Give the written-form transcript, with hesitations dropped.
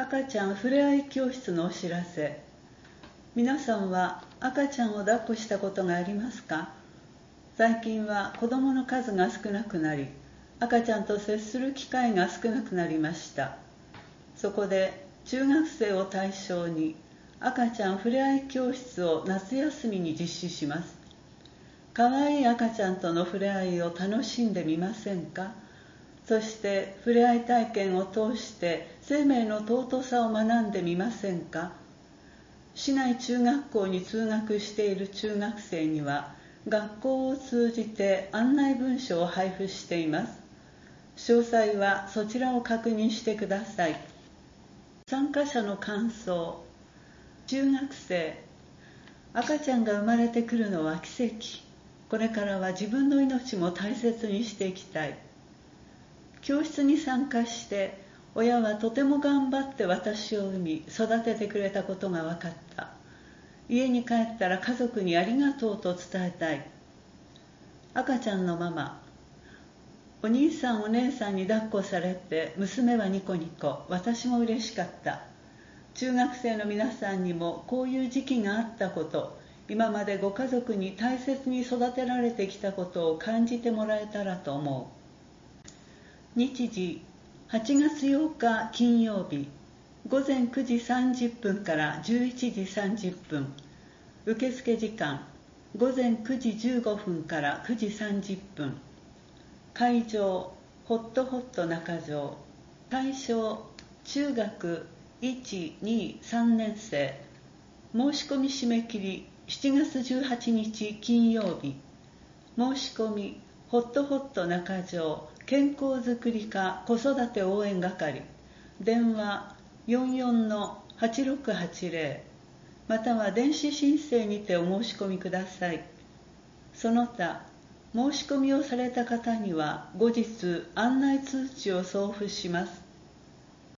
赤ちゃんふれあい教室のお知らせ。皆さんは赤ちゃんを抱っこしたことがありますか？最近は子供の数が少なくなり、赤ちゃんと接する機会が少なくなりました。そこで中学生を対象に赤ちゃんふれあい教室を夏休みに実施します。かわいい赤ちゃんとのふれあいを楽しんでみませんか？そしてふれあい体験を通して生命の尊さを学んでみませんか？市内中学校に通学している中学生には学校を通じて案内文書を配布しています。詳細はそちらを確認してください。参加者の感想。中学生、赤ちゃんが生まれてくるのは奇跡。これからは自分の命も大切にしていきたい。教室に参加して親はとても頑張って私を産み育ててくれたことが分かった。家に帰ったら家族にありがとうと伝えたい。赤ちゃんのママ、お兄さんお姉さんに抱っこされて娘はニコニコ、私も嬉しかった。中学生の皆さんにもこういう時期があったこと、今までご家族に大切に育てられてきたことを感じてもらえたらと思う。日時8月8日金曜日、午前9時30分から11時30分。受付時間午前9時15分から9時30分。会場ホットホット中条。対象中学1、2、3年生。申し込み締め切り7月18日金曜日。申し込みホットホット中条健康づくり課子育て応援係。電話44-8680、または電子申請にてお申し込みください。その他、申し込みをされた方には後日案内通知を送付します。